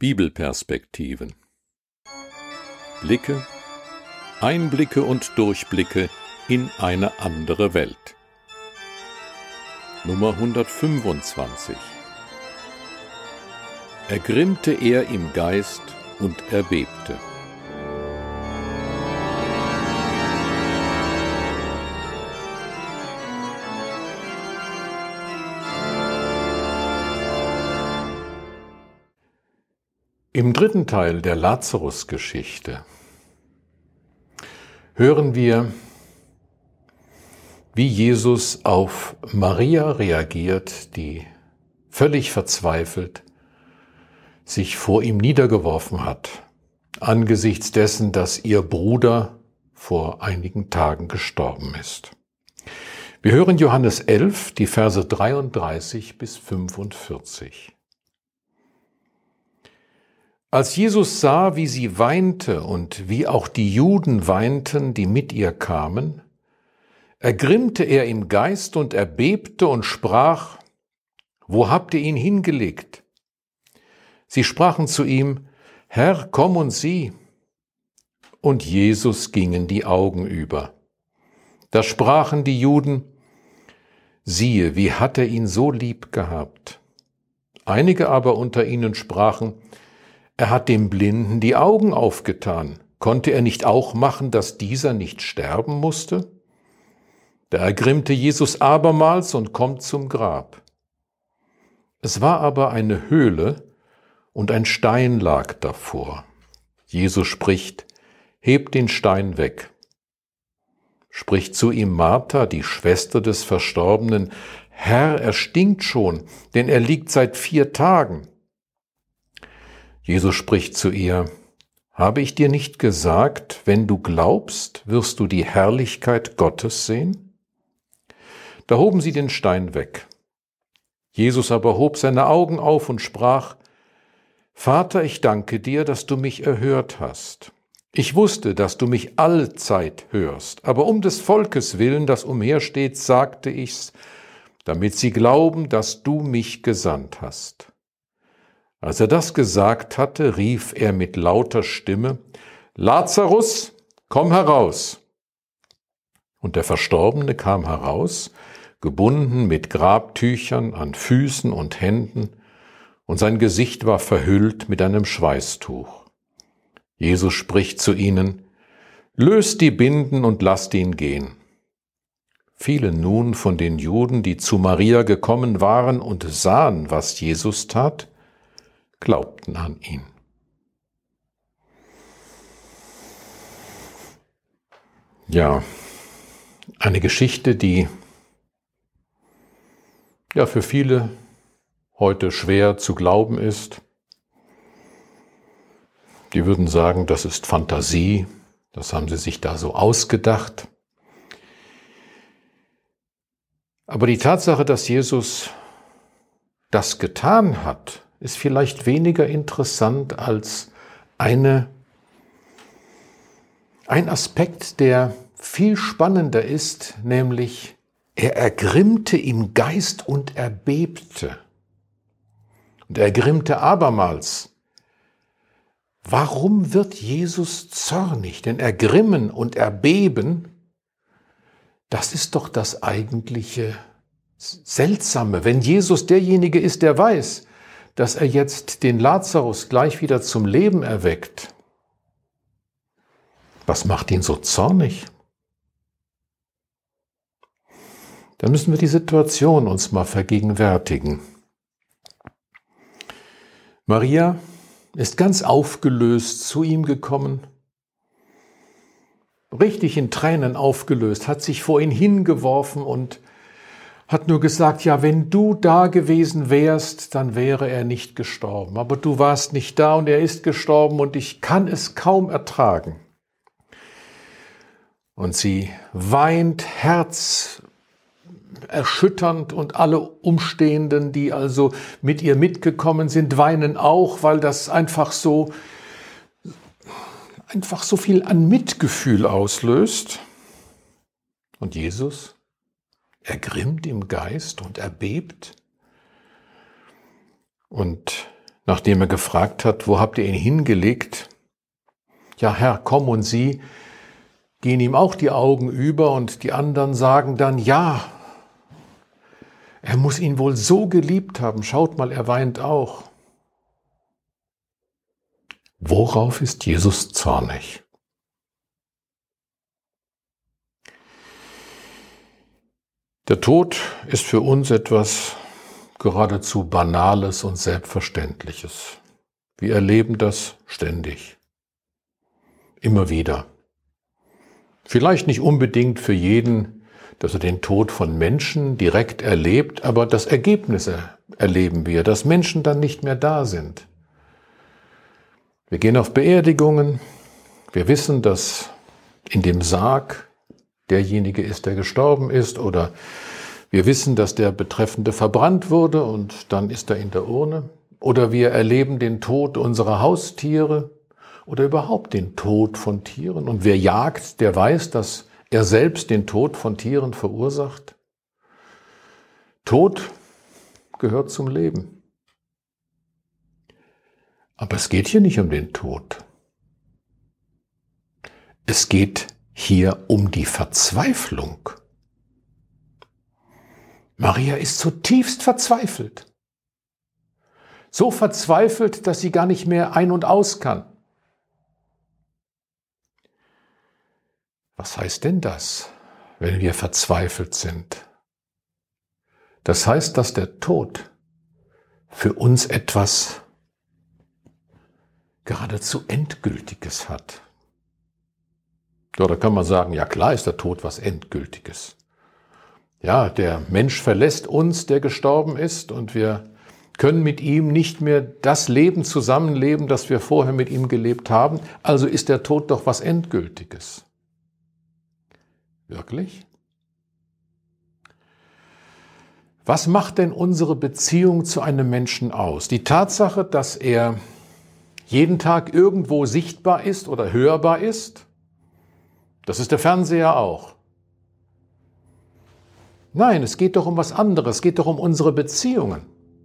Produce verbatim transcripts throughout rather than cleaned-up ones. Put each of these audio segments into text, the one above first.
Bibelperspektiven. Blicke, Einblicke und Durchblicke in eine andere Welt. Nummer hundertfünfundzwanzig. Ergrimmte er im Geist und erbebte. Im dritten Teil der Lazarus-Geschichte hören wir, wie Jesus auf Maria reagiert, die völlig verzweifelt sich vor ihm niedergeworfen hat, angesichts dessen, dass ihr Bruder vor einigen Tagen gestorben ist. Wir hören Johannes elf, die Verse dreiunddreißig bis fünfundvierzig. Als Jesus sah, wie sie weinte und wie auch die Juden weinten, die mit ihr kamen, ergrimmte er im Geist und erbebte und sprach: Wo habt ihr ihn hingelegt? Sie sprachen zu ihm: Herr, komm und sieh. Und Jesus gingen die Augen über. Da sprachen die Juden: Siehe, wie hat er ihn so lieb gehabt. Einige aber unter ihnen sprachen: Er hat dem Blinden die Augen aufgetan. Konnte er nicht auch machen, dass dieser nicht sterben musste? Da ergrimmte Jesus abermals und kommt zum Grab. Es war aber eine Höhle, und ein Stein lag davor. Jesus spricht: Hebt den Stein weg. Spricht zu ihm Martha, die Schwester des Verstorbenen: Herr, er stinkt schon, denn er liegt seit vier Tagen. Jesus spricht zu ihr: Habe ich dir nicht gesagt, wenn du glaubst, wirst du die Herrlichkeit Gottes sehen? Da hoben sie den Stein weg. Jesus aber hob seine Augen auf und sprach: Vater, ich danke dir, dass du mich erhört hast. Ich wusste, dass du mich allzeit hörst, aber um des Volkes willen, das umhersteht, sagte ich's, damit sie glauben, dass du mich gesandt hast. Als er das gesagt hatte, rief er mit lauter Stimme: Lazarus, komm heraus! Und der Verstorbene kam heraus, gebunden mit Grabtüchern an Füßen und Händen, und sein Gesicht war verhüllt mit einem Schweißtuch. Jesus spricht zu ihnen: Löst die Binden und lasst ihn gehen. Viele nun von den Juden, die zu Maria gekommen waren und sahen, was Jesus tat, glaubten an ihn. Ja, eine Geschichte, die ja für viele heute schwer zu glauben ist. Die würden sagen, das ist Fantasie, das haben sie sich da so ausgedacht. Aber die Tatsache, dass Jesus das getan hat, ist vielleicht weniger interessant als eine, ein Aspekt, der viel spannender ist, nämlich er ergrimmte im Geist und erbebte. Und er ergrimmte abermals. Warum wird Jesus zornig? Denn ergrimmen und erbeben, das ist doch das eigentliche Seltsame. Wenn Jesus derjenige ist, der weiß, dass er jetzt den Lazarus gleich wieder zum Leben erweckt, was macht ihn so zornig? Da müssen wir die Situation uns mal vergegenwärtigen. Maria ist ganz aufgelöst zu ihm gekommen, richtig in Tränen aufgelöst, hat sich vor ihn hingeworfen und hat nur gesagt: Ja, wenn du da gewesen wärst, dann wäre er nicht gestorben. Aber du warst nicht da und er ist gestorben und ich kann es kaum ertragen. Und sie weint herzerschütternd und alle Umstehenden, die also mit ihr mitgekommen sind, weinen auch, weil das einfach so, einfach so viel an Mitgefühl auslöst. Und Jesus ergrimmt im Geist und erbebt. Und nachdem er gefragt hat, wo habt ihr ihn hingelegt? Ja, Herr, komm, und sie gehen ihm auch die Augen über und die anderen sagen dann, ja, er muss ihn wohl so geliebt haben, schaut mal, er weint auch. Worauf ist Jesus zornig? Der Tod ist für uns etwas geradezu Banales und Selbstverständliches. Wir erleben das ständig, immer wieder. Vielleicht nicht unbedingt für jeden, dass er den Tod von Menschen direkt erlebt, aber das Ergebnis erleben wir, dass Menschen dann nicht mehr da sind. Wir gehen auf Beerdigungen, wir wissen, dass in dem Sarg derjenige ist, der gestorben ist, oder wir wissen, dass der Betreffende verbrannt wurde und dann ist er in der Urne, oder wir erleben den Tod unserer Haustiere oder überhaupt den Tod von Tieren. Und wer jagt, der weiß, dass er selbst den Tod von Tieren verursacht. Tod gehört zum Leben. Aber es geht hier nicht um den Tod. Es geht hier um die Verzweiflung. Maria ist zutiefst verzweifelt. So verzweifelt, dass sie gar nicht mehr ein- und aus kann. Was heißt denn das, wenn wir verzweifelt sind? Das heißt, dass der Tod für uns etwas geradezu Endgültiges hat. Ja, da kann man sagen, ja klar ist der Tod was Endgültiges. Ja, der Mensch verlässt uns, der gestorben ist, und wir können mit ihm nicht mehr das Leben zusammenleben, das wir vorher mit ihm gelebt haben. Also ist der Tod doch was Endgültiges. Wirklich? Was macht denn unsere Beziehung zu einem Menschen aus? Die Tatsache, dass er jeden Tag irgendwo sichtbar ist oder hörbar ist? Das ist der Fernseher auch. Nein, es geht doch um was anderes. Es geht doch um unsere Beziehungen.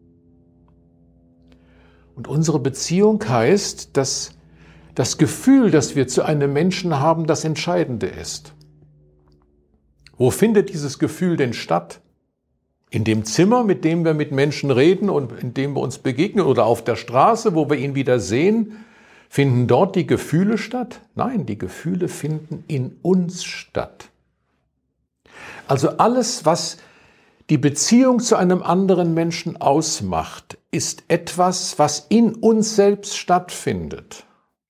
Und unsere Beziehung heißt, dass das Gefühl, das wir zu einem Menschen haben, das Entscheidende ist. Wo findet dieses Gefühl denn statt? In dem Zimmer, mit dem wir mit Menschen reden und in dem wir uns begegnen, oder auf der Straße, wo wir ihn wieder sehen? Finden dort die Gefühle statt? Nein, die Gefühle finden in uns statt. Also alles, was die Beziehung zu einem anderen Menschen ausmacht, ist etwas, was in uns selbst stattfindet.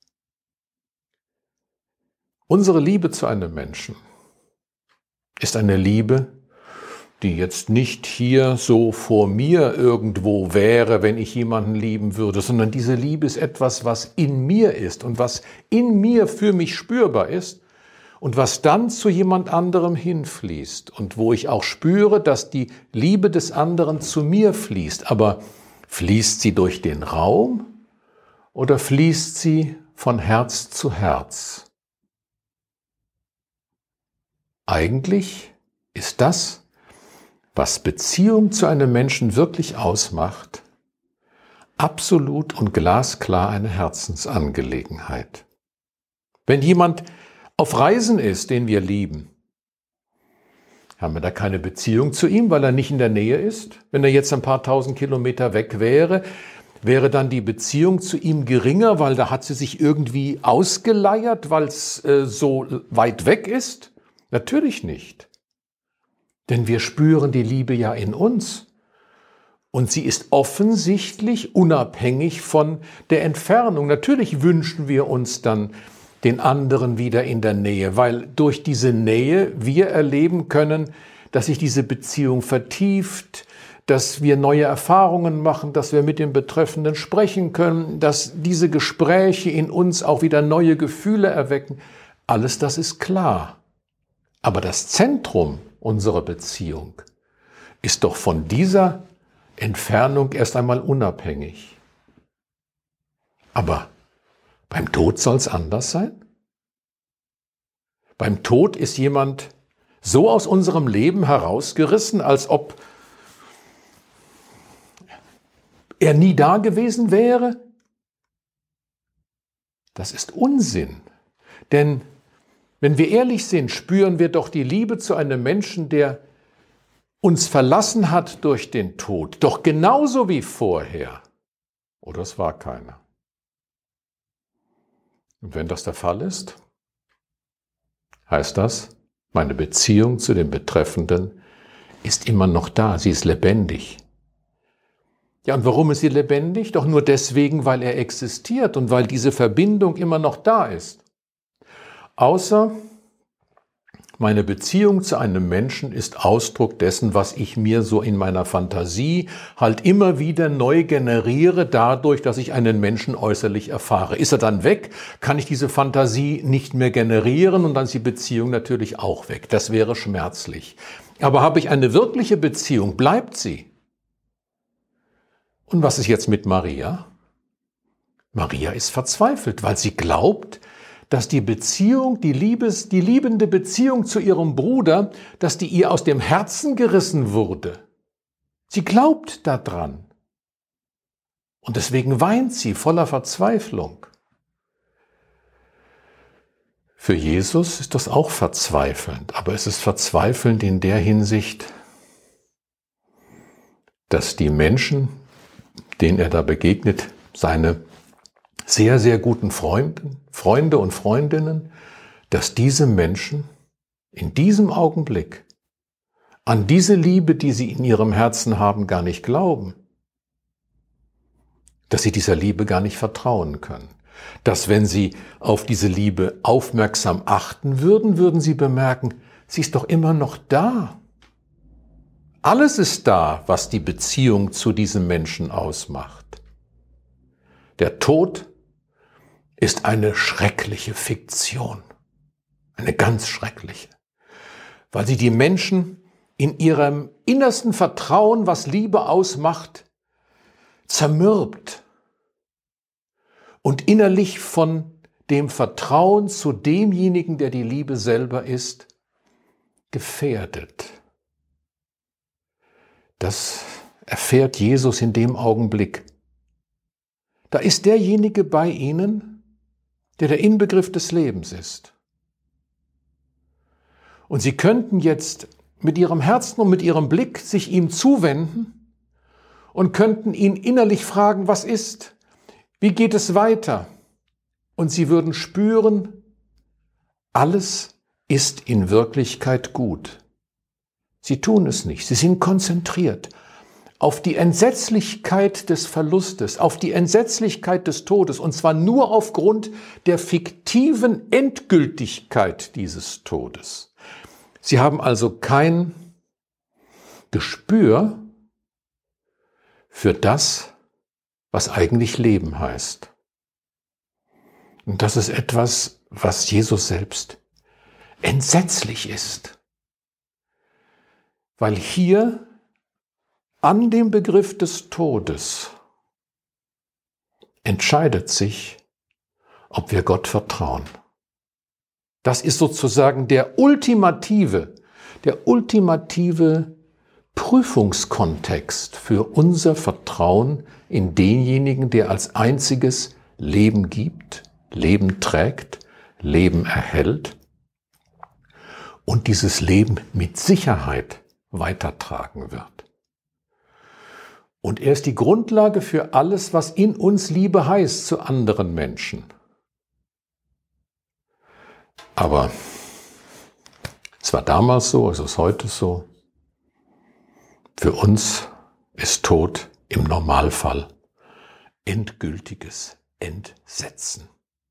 Unsere Liebe zu einem Menschen ist eine Liebe, die jetzt nicht hier so vor mir irgendwo wäre, wenn ich jemanden lieben würde, sondern diese Liebe ist etwas, was in mir ist und was in mir für mich spürbar ist und was dann zu jemand anderem hinfließt und wo ich auch spüre, dass die Liebe des anderen zu mir fließt. Aber fließt sie durch den Raum oder fließt sie von Herz zu Herz? Eigentlich ist das, was Beziehung zu einem Menschen wirklich ausmacht, absolut und glasklar eine Herzensangelegenheit. Wenn jemand auf Reisen ist, den wir lieben, haben wir da keine Beziehung zu ihm, weil er nicht in der Nähe ist? Wenn er jetzt ein paar tausend Kilometer weg wäre, wäre dann die Beziehung zu ihm geringer, weil da hat sie sich irgendwie ausgeleiert, weil es äh, so weit weg ist? Natürlich nicht. Denn wir spüren die Liebe ja in uns. Und sie ist offensichtlich unabhängig von der Entfernung. Natürlich wünschen wir uns dann den anderen wieder in der Nähe, weil durch diese Nähe wir erleben können, dass sich diese Beziehung vertieft, dass wir neue Erfahrungen machen, dass wir mit dem Betreffenden sprechen können, dass diese Gespräche in uns auch wieder neue Gefühle erwecken. Alles das ist klar. Aber das Zentrum unserer Beziehung ist doch von dieser Entfernung erst einmal unabhängig. Aber beim Tod soll es anders sein? Beim Tod ist jemand so aus unserem Leben herausgerissen, als ob er nie da gewesen wäre? Das ist Unsinn. Denn wenn wir ehrlich sind, spüren wir doch die Liebe zu einem Menschen, der uns verlassen hat durch den Tod, doch genauso wie vorher. Oder es war keiner. Und wenn das der Fall ist, heißt das, meine Beziehung zu dem Betreffenden ist immer noch da, sie ist lebendig. Ja, und warum ist sie lebendig? Doch nur deswegen, weil er existiert und weil diese Verbindung immer noch da ist. Außer meine Beziehung zu einem Menschen ist Ausdruck dessen, was ich mir so in meiner Fantasie halt immer wieder neu generiere, dadurch, dass ich einen Menschen äußerlich erfahre. Ist er dann weg, kann ich diese Fantasie nicht mehr generieren und dann ist die Beziehung natürlich auch weg. Das wäre schmerzlich. Aber habe ich eine wirkliche Beziehung, bleibt sie. Und was ist jetzt mit Maria? Maria ist verzweifelt, weil sie glaubt, dass die Beziehung, die Liebes, die liebende Beziehung zu ihrem Bruder, dass die ihr aus dem Herzen gerissen wurde. Sie glaubt daran. Und deswegen weint sie voller Verzweiflung. Für Jesus ist das auch verzweifelnd, aber es ist verzweifelnd in der Hinsicht, dass die Menschen, denen er da begegnet, seine sehr, sehr guten Freunden, Freunde und Freundinnen, dass diese Menschen in diesem Augenblick an diese Liebe, die sie in ihrem Herzen haben, gar nicht glauben. Dass sie dieser Liebe gar nicht vertrauen können. Dass wenn sie auf diese Liebe aufmerksam achten würden, würden sie bemerken, sie ist doch immer noch da. Alles ist da, was die Beziehung zu diesem Menschen ausmacht. Der Tod ist eine schreckliche Fiktion, eine ganz schreckliche, weil sie die Menschen in ihrem innersten Vertrauen, was Liebe ausmacht, zermürbt und innerlich von dem Vertrauen zu demjenigen, der die Liebe selber ist, gefährdet. Das erfährt Jesus in dem Augenblick. Da ist derjenige bei ihnen, der der Inbegriff des Lebens ist. Und sie könnten jetzt mit ihrem Herzen und mit ihrem Blick sich ihm zuwenden und könnten ihn innerlich fragen, was ist? Wie geht es weiter? Und sie würden spüren, alles ist in Wirklichkeit gut. Sie tun es nicht, sie sind konzentriert auf die Entsetzlichkeit des Verlustes, auf die Entsetzlichkeit des Todes, und zwar nur aufgrund der fiktiven Endgültigkeit dieses Todes. Sie haben also kein Gespür für das, was eigentlich Leben heißt. Und das ist etwas, was Jesus selbst entsetzlich ist. Weil hier an dem Begriff des Todes entscheidet sich, ob wir Gott vertrauen. Das ist sozusagen der ultimative, der ultimative Prüfungskontext für unser Vertrauen in denjenigen, der als einziges Leben gibt, Leben trägt, Leben erhält und dieses Leben mit Sicherheit weitertragen wird. Und er ist die Grundlage für alles, was in uns Liebe heißt zu anderen Menschen. Aber es war damals so, es ist heute so. Für uns ist Tod im Normalfall endgültiges Entsetzen.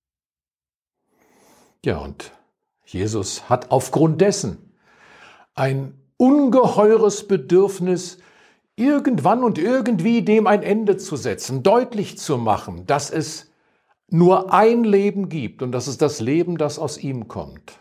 Ja, und Jesus hat aufgrund dessen ein ungeheures Bedürfnis, irgendwann und irgendwie dem ein Ende zu setzen, deutlich zu machen, dass es nur ein Leben gibt und das ist das Leben, das aus ihm kommt.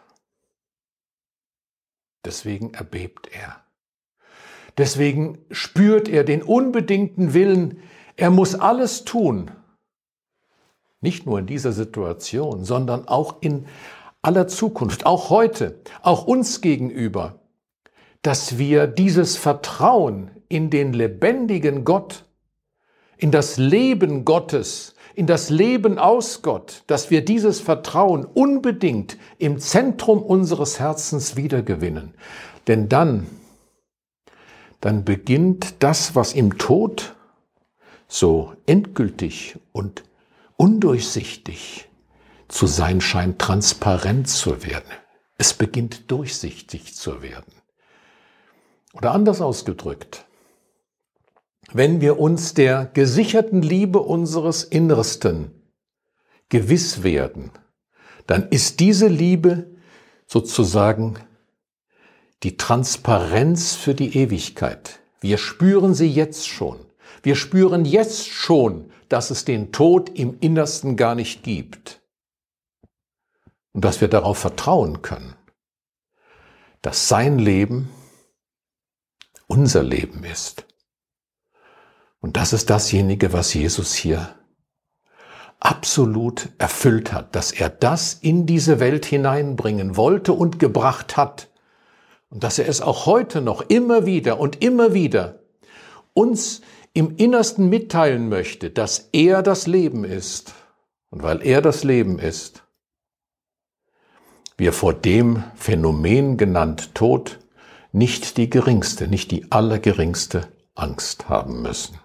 Deswegen erbebt er. Deswegen spürt er den unbedingten Willen, er muss alles tun, nicht nur in dieser Situation, sondern auch in aller Zukunft, auch heute, auch uns gegenüber, dass wir dieses Vertrauen in den lebendigen Gott, in das Leben Gottes, in das Leben aus Gott, dass wir dieses Vertrauen unbedingt im Zentrum unseres Herzens wiedergewinnen. Denn dann, dann beginnt das, was im Tod so endgültig und undurchsichtig zu sein scheint, transparent zu werden. Es beginnt durchsichtig zu werden. Oder anders ausgedrückt, wenn wir uns der gesicherten Liebe unseres Innersten gewiss werden, dann ist diese Liebe sozusagen die Transparenz für die Ewigkeit. Wir spüren sie jetzt schon. Wir spüren jetzt schon, dass es den Tod im Innersten gar nicht gibt. Und dass wir darauf vertrauen können, dass sein Leben unser Leben ist. Und das ist dasjenige, was Jesus hier absolut erfüllt hat, dass er das in diese Welt hineinbringen wollte und gebracht hat. Und dass er es auch heute noch immer wieder und immer wieder uns im Innersten mitteilen möchte, dass er das Leben ist. Und weil er das Leben ist, wir vor dem Phänomen genannt Tod nicht die geringste, nicht die allergeringste Angst haben müssen.